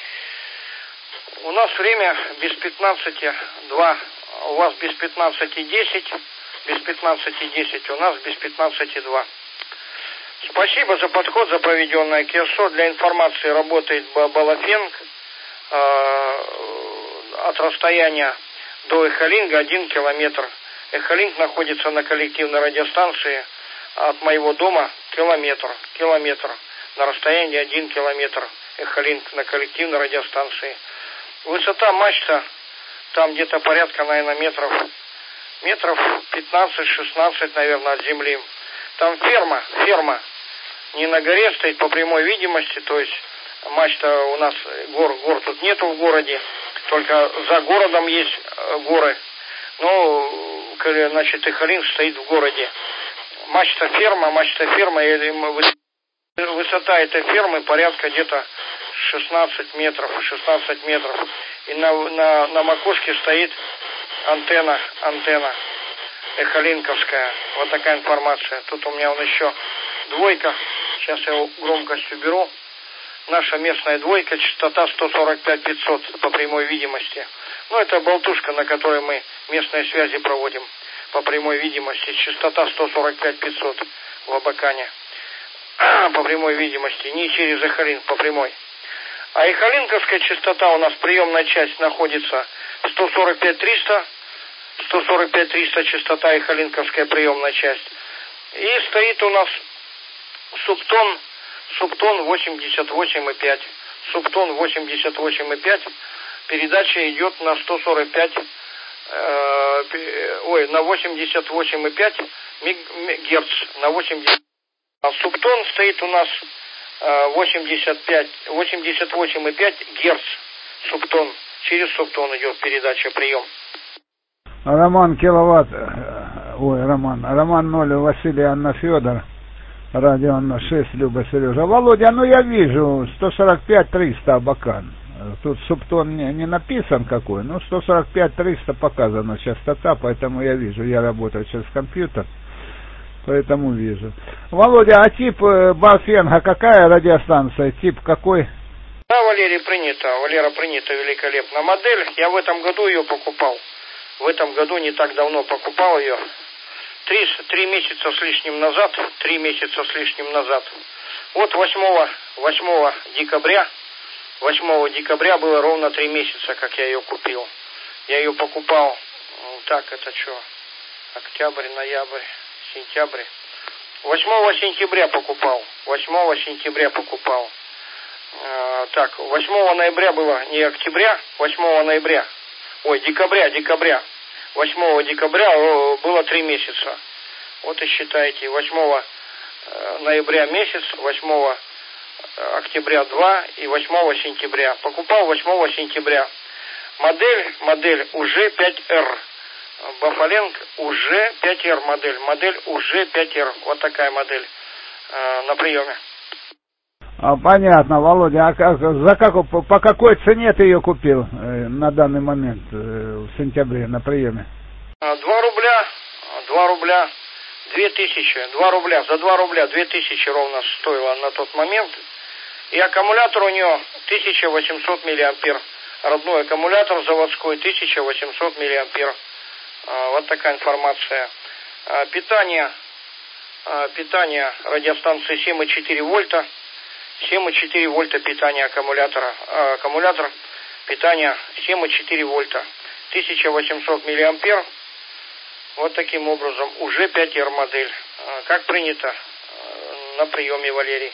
У нас время без 15:02. У вас без 15:10. Без 15:10. У нас без 15:02. Спасибо за подход, за проведенное КСО. Для информации работает Балафенг. От расстояния до Эхолинга 1 километр. Эхолинг находится на коллективной радиостанции от моего дома километр. На расстоянии 1 километр. Эхолинк на коллективной радиостанции. Высота мачта там где-то порядка, наверное, метров 15-16, наверное, от земли. Там ферма не на горе стоит, по прямой видимости, то есть мачта у нас, гор тут нету в городе, только за городом есть горы. Но, значит, Эхолинк стоит в городе. Мачта ферма, и высота этой фермы порядка где-то 16 метров. И на макушке стоит антенна эхолинковская. Вот такая информация. Тут у меня еще двойка. Сейчас я его громкость уберу. Наша местная двойка, частота 145-500 по прямой видимости. Ну, это болтушка, на которой мы местные связи проводим по прямой видимости. Частота 145-500 в Абакане. По прямой видимости, не через Эхолинк, по прямой. А эхолинковская частота у нас, приемная часть, находится 145-300 частота эхолинковская приемная часть. И стоит у нас Субтон 88,5. Субтон 88,5. Передача идет на 145, на 88,5 герц, на 80. А Субтон стоит у нас 88,5 герц. Субтон. Через Субтон идет передача, прием. Роман 0, Василий, Анна, Федор. Радио Анна 6, Люба, Сережа. Володя, я вижу 145-300 Абакан. Тут Субтон не написан какой, 145-300 показана частота, поэтому я вижу. Я работаю через компьютер, поэтому вижу. Володя, а тип Барфенга какая радиостанция? Тип какой? Да, Валера, принято великолепно. Модель, я в этом году ее покупал. В этом году не так давно покупал ее. 3 месяца с лишним назад. Вот 8 декабря было ровно 3 месяца, как я ее купил. Я ее покупал, это что, октябрь, ноябрь, сентябрь. 8 сентября покупал. 8 ноября было, не октября, 8 ноября. Декабря. 8 декабря было 3 месяца. Вот и считайте, 8 ноября месяц, 8 октября 2 и 8 сентября. Покупал 8 сентября. Модель уже 5R. Бафаленг уже 5R модель. Модель уже 5R. Вот такая модель на приеме. Понятно, Володя. По какой цене ты ее купил на данный момент в сентябре на приеме? 2 рубля 2000. 2 рубля. За 2 рубля 2000 ровно стоило на тот момент. И аккумулятор у нее 1800 миллиампер. Родной аккумулятор заводской 1800 миллиампер. Вот такая информация. Питание радиостанции 7,4 вольта. 7,4 вольта питание аккумулятора. Аккумулятор питания 7,4 вольта. 1800 миллиампер. Вот таким образом. Уже 5R модель. Как принято на приеме, Валерий.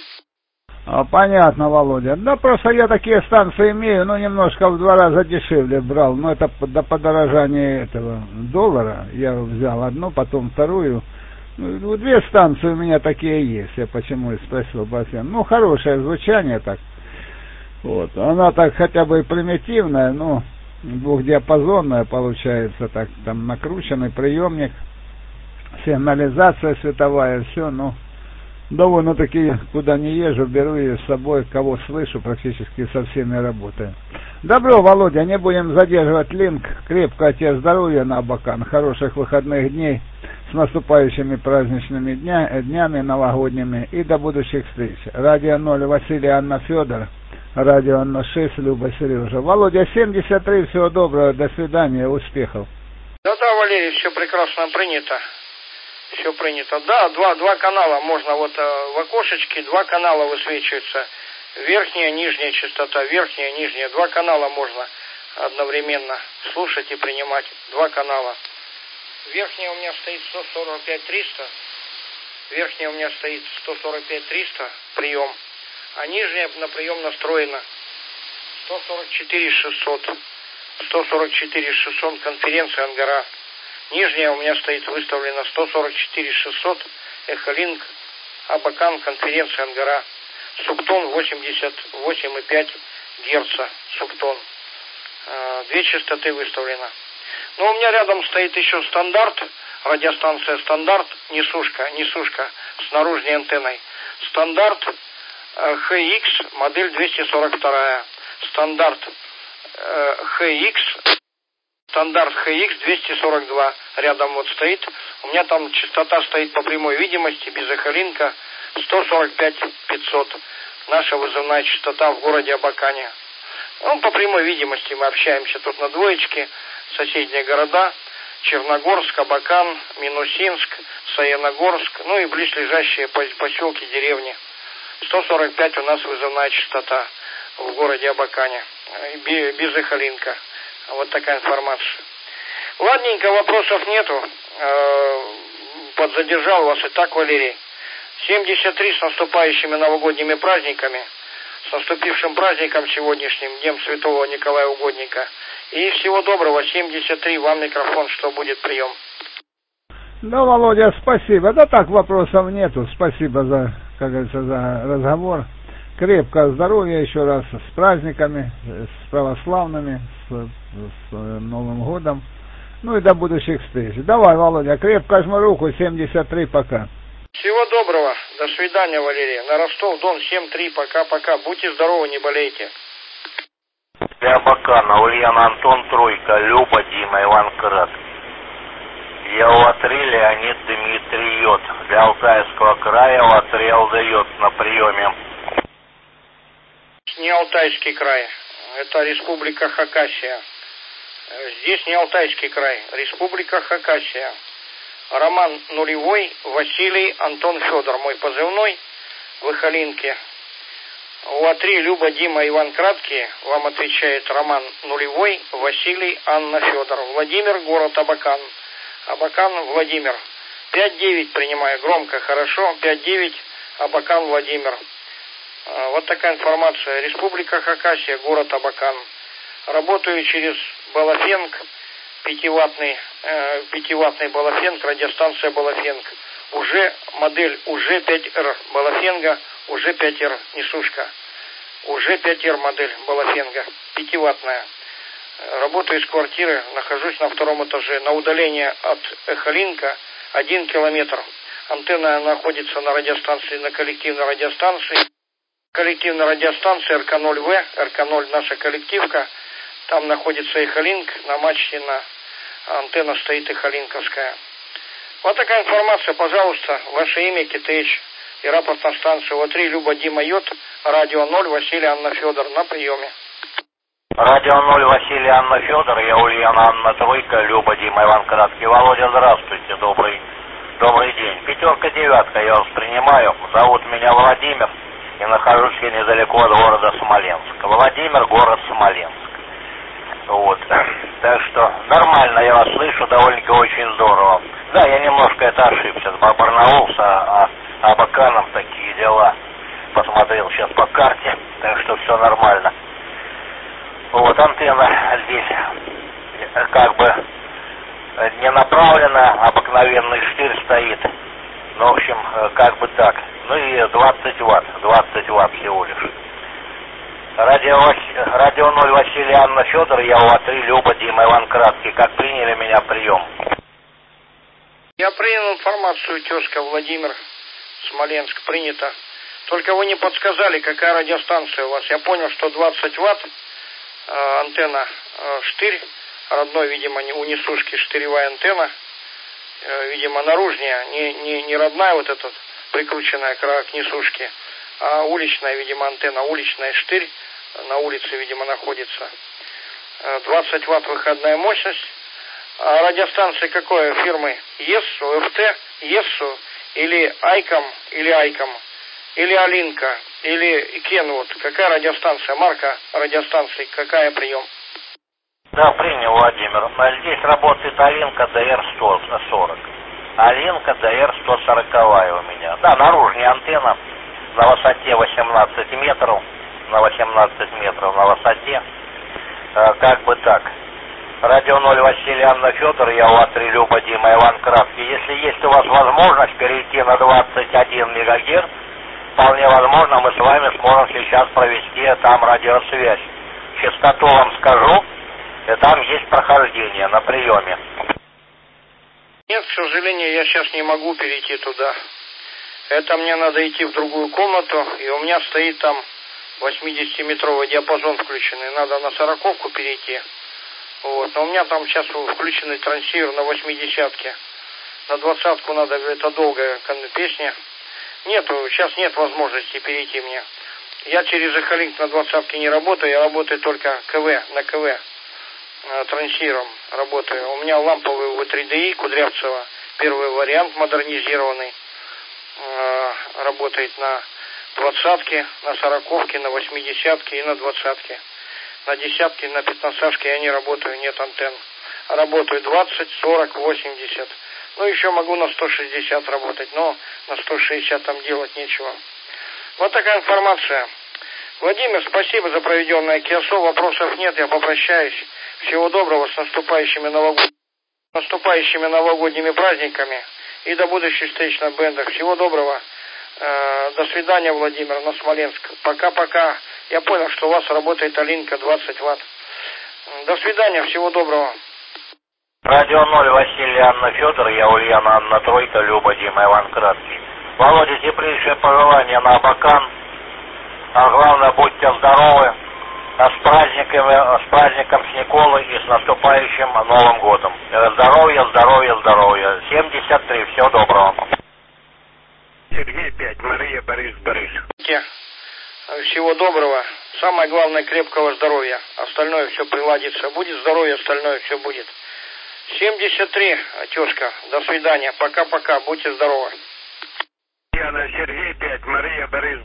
Понятно, Володя. Да просто я такие станции имею, немножко в 2 раза дешевле брал. Это до подорожания этого доллара. Я взял одну, потом вторую. 2 станции у меня такие есть. Я почему и спросил Басян. Хорошее звучание так. Вот. Она так хотя бы и примитивная, двухдиапазонная получается, так там накрученный приемник, сигнализация световая, все, довольно-таки, куда не езжу, беру ее с собой, кого слышу, практически со всеми работаю. Добро, Володя, не будем задерживать линк. Крепкого тебе здоровья на Абакан, хороших выходных дней, с наступающими праздничными днями новогодними и до будущих встреч. Радио 0, Василий, Анна, Федор. Радио Анна 6, Люба, Сережа. Володя, 73, всего доброго, до свидания, успехов. Да, Валерий, все прекрасно принято. Все принято. Да, два канала можно, в окошечке 2 канала высвечиваются. Верхняя, нижняя частота, верхняя, нижняя. 2 канала можно одновременно слушать и принимать. 2 канала. Верхняя у меня стоит 145-300. Верхняя у меня стоит 145-300 прием. а нижняя на прием настроена 144 600. 144 600 конференция Ангара. Нижняя у меня стоит выставлена 144 600 Эхолинк Абакан конференция Ангара. Субтон 88,5 Герца. Субтон. Две частоты выставлено. Но у меня рядом стоит еще стандарт, радиостанция стандарт, несушка с наружной антенной. Стандарт HX, модель 242. Стандарт HX 242 рядом вот стоит. У меня там частота стоит по прямой видимости, без эхолинка, 145 500. Наша вызывная частота в городе Абакане. Ну, по прямой видимости мы общаемся тут на двоечке. Соседние города: Черногорск, Абакан, Минусинск, Саяногорск, ну и близлежащие поселки, деревни. 145 у нас вызывная частота в городе Абакане, без эхолинка. Вот такая информация. Ладненько, вопросов нету. Подзадержал вас и так, Валерий. 73 с наступающими новогодними праздниками. С наступившим праздником сегодняшним, Днем Святого Николая Угодника. И всего доброго. 73, вам микрофон, что будет прием. Ну, Володя, спасибо. Да так, вопросов нету. Спасибо за, как говорится, за разговор. Крепкого здоровья еще раз, с праздниками, с православными, с Новым годом. Ну и до будущих встреч. Давай, Володя, крепко жму руку, 73, пока. Всего доброго. До свидания, Валерий. На Ростов-Дон 7-3. Пока-пока. Будьте здоровы, не болейте. Для Абакана, Ульяна, Антон, Тройка, Люба, Дима, Иван Крат. Я Латри, Леонид, Дмитрий, Йод. Для Алтайского края Латри, Алдает на приеме. Не Алтайский край. Это Республика Хакасия. Здесь не Алтайский край. Республика Хакасия. Роман нулевой, Василий, Антон, Федор. Мой позывной в Эхолинке. Латри, Люба, Дима, Иван Краткий. Вам отвечает Роман нулевой, Василий, Анна, Федор. Владимир, город Абакан. Абакан, Владимир. 5-9 принимаю. Громко, хорошо. 5-9, Абакан, Владимир. Вот такая информация. Республика Хакасия, город Абакан. Работаю через Балафенг, 5-ваттный Балафенг, радиостанция Балафенг. Уже модель уже 5R Балафенга, уже 5R несушка. Уже 5R модель Балафенга, 5-ваттная. Работаю из квартиры, нахожусь на втором этаже. На удаление от Эхолинка 1 километр. Антенна находится на радиостанции, на коллективной радиостанции. Коллективная радиостанция РК-0В, РК-0 наша коллективка. Там находится Эхолинк, на мачте антенна стоит Эхолинковская. Вот такая информация, пожалуйста. Ваше имя, КТХ и рапорт на станцию. Латри, Люба, Дима, Йод, радио 0, Василий, Анна, Федор на приеме. Радио 0, Василий, Анна, Федор, я Ульяна, Анна, Тройка, Люба, Дима, Иван Краткий. Володя, здравствуйте, добрый день. 5-9, я вас принимаю. Зовут меня Владимир. И нахожусь я недалеко от города Смоленск. Владимир, город Смоленск. Вот. Так что нормально я вас слышу, довольно-таки очень здорово. Да, я немножко это ошибся. Барнаул с Абаканом такие дела. Посмотрел сейчас по карте, так что все нормально. Вот антенна здесь как бы не направлена, обыкновенный штырь стоит. Ну, в общем, как бы так. Ну и 20 ватт всего лишь. Радио 0, Василий, Анна, Федор, я Латри, Люба, Дима, Иван Краткий. Как приняли меня прием? Я принял информацию, тезка Владимир, Смоленск, принято. Только вы не подсказали, какая радиостанция у вас. Я понял, что 20 ватт, антенна штырь, родной, видимо, у несушки штыревая антенна. Видимо, наружная, не родная вот эта прикрученная к несушке, а уличная, видимо, антенна, уличная штырь, на улице, видимо, находится. 20 ватт выходная мощность. А радиостанция какой фирмы? ЕССУ, ФТ, ЕССУ, или Айком, или Алинка, или Кенвуд. Какая радиостанция, марка радиостанции, какая прием? Да, принял, Владимир. Здесь работает Алинка ДР-140. Алинка ДР-140 у меня. Да, наружная антенна на высоте 18 метров, на 18 метров на высоте, как бы так. Радио 0 Василий Анна Федор, я у вас Люба Дима Иван Краски. Если есть у вас возможность перейти на 21 мегагерц, вполне возможно, мы с вами сможем сейчас провести там радиосвязь. Частоту вам скажу, и там есть прохождение на приеме. Нет, к сожалению, я сейчас не могу перейти туда. Это мне надо идти в другую комнату, и у меня стоит там 80-метровый диапазон включенный. Надо на 40-ку перейти. Вот. Но у меня там сейчас включенный трансивер на 80-ке. На 20-ку надо, это долгая песня. Сейчас нет возможности перейти мне. Я через Эхолинк на 20-ке не работаю, я работаю только на КВ. Трансивером работаю. У меня ламповый V3DI Кудрявцева. Первый вариант модернизированный. Работает на 20-ке, на 40-ке, на 80-ке и на 20-ке. На 10-ке, на 15-шке я не работаю, нет антенн. Работаю 20, 40, 80. Ну, еще могу на 160 работать, но на 160 там делать нечего. Вот такая информация. Владимир, спасибо за проведенное КИАСО. Вопросов нет, я попрощаюсь. Всего доброго, с наступающими новогодними праздниками. И до будущих встреч на бендах. Всего доброго. До свидания, Владимир, на Смоленск. Пока-пока. Я понял, что у вас работает Алинка 20 Вт. До свидания, всего доброго. Радио 0 Василий Анна Федор, я Ульяна Анна Тройка, Люба Дима Иван Краски. Володя, теплейшее пожелание на Абакан. А главное, будьте здоровы. С праздником с Николой и с наступающим Новым годом. Здоровья, здоровья, здоровья. 73, всего доброго. Сергей 5, Мария, Борис. Всего доброго. Самое главное, крепкого здоровья. Остальное все приладится. Будет здоровье, остальное все будет. 73, тезка. До свидания. Пока-пока. Будьте здоровы. Яна, Сергей 5, Мария, Борис.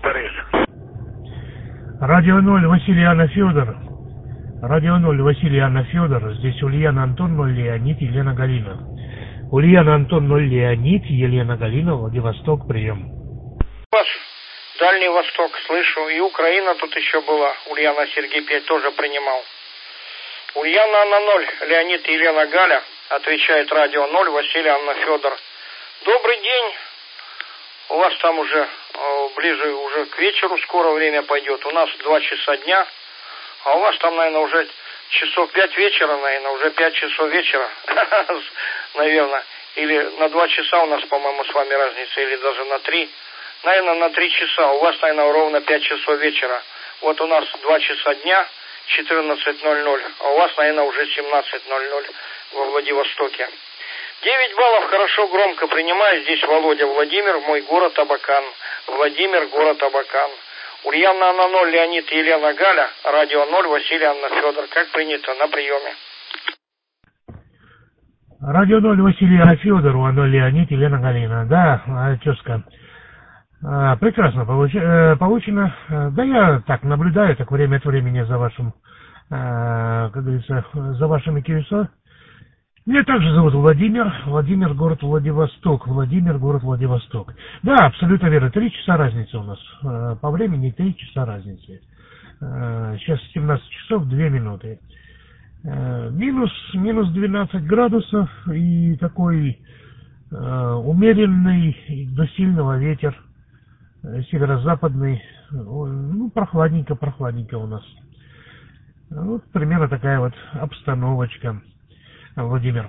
Радио 0, Василий Анна Федор. Радио 0, Василий Анна Федор. Здесь Ульяна Антон, 0 Леонид, Елена Галина. Ульяна Антон, 0 Леонид, Елена Галина, Владивосток, прием. Дальний Восток, слышу. И Украина тут еще была. Ульяна Сергей 5 тоже принимал. Ульяна Анна 0, Леонид и Елена Галя. Отвечает радио 0, Василий Анна Федор. Добрый день. У вас там уже ближе уже к вечеру скоро время пойдет. У нас 2 часа дня. А у вас там, наверное, уже часов 5 вечера, наверное, уже 5 часов вечера. Наверное. Или на 2 часа у нас, по-моему, с вами разница. Или даже на 3. Наверное, на 3 часа. У вас, наверное, ровно 5 часов вечера. Вот у нас 2 часа дня, 14:00. А у вас, наверное, уже 17:00 во Владивостоке. 9 баллов, хорошо, громко принимаю. Здесь Володя Владимир, мой город Абакан. Владимир, город Абакан. Ульяна Анна 0, Леонид и Елена Галя. Радио 0, Василий Анна Федор. Как принято, на приеме. Радио 0, Василий Анна Федор, 0 Леонид, Елена Галина. Да, тезка. Прекрасно получено. Да, я так наблюдаю, так время от времени за вашим, как говорится, за вашими КИАСО. Меня также зовут Владимир, город Владивосток. Да, абсолютно верно. 3 часа разницы у нас. По времени 3 часа разницы. Сейчас 17 часов 2 минуты. Минус 12 градусов и такой умеренный до сильного ветер. Северо-западный. Ну, прохладненько у нас. Вот примерно такая вот обстановочка. Владимир.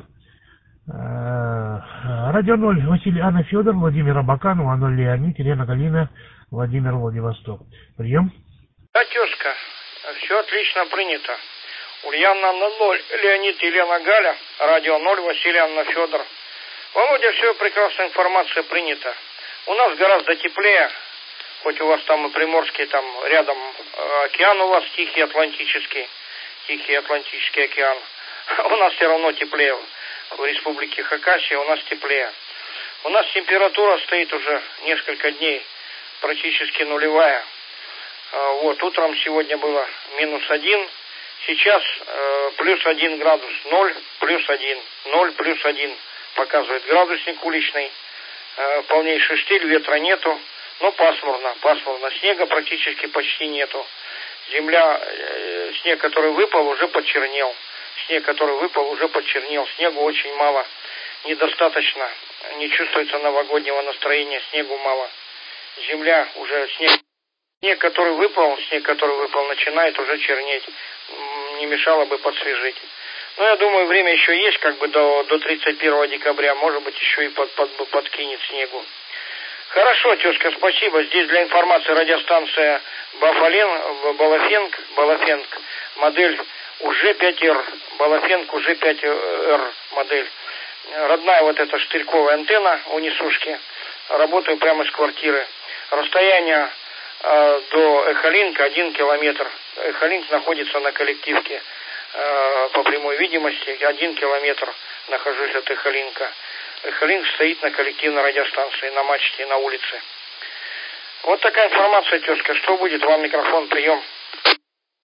Радио 0, Василий Анна Федор, Владимир Абакан, 0 Леонид, Елена Галина, Владимир, Владивосток. Прием. Да, тезка, все отлично принято. Ульяна Анна 0, Леонид, Елена Галя, радио 0, Василий Анна Федор. Володя, все прекрасная информация принята. У нас гораздо теплее, хоть у вас там и Приморский, там рядом океан у вас Тихий Атлантический океан. У нас все равно теплее. В республике Хакасия у нас теплее. У нас температура стоит уже несколько дней практически нулевая. Вот, утром сегодня было -1. Сейчас +1 градус, 0 +1 показывает градусник уличный. Полнейший штиль, ветра нету. Но пасмурно. Снега практически почти нету. Земля, снег, который выпал, уже почернел. Снегу очень мало. Недостаточно. Не чувствуется новогоднего настроения. Снегу мало. Земля уже снег, который выпал, начинает уже чернеть. Не мешало бы подсвежить. Но я думаю, время еще есть, как бы до 31 декабря. Может быть, еще и подкинет снегу. Хорошо, тезка, спасибо. Здесь для информации радиостанция Балафенг, модель уже 5R. Балафенг уже 5R модель. Родная вот эта штырьковая антенна у несушки. Работаю прямо из квартиры. Расстояние до Эхолинка 1 километр. Эхолинк находится на коллективке. По прямой видимости 1 километр нахожусь от Эхолинка. Эхолинк стоит на коллективной радиостанции, на мачте, на улице. Вот такая информация, тезка. Что будет? Вам микрофон, прием.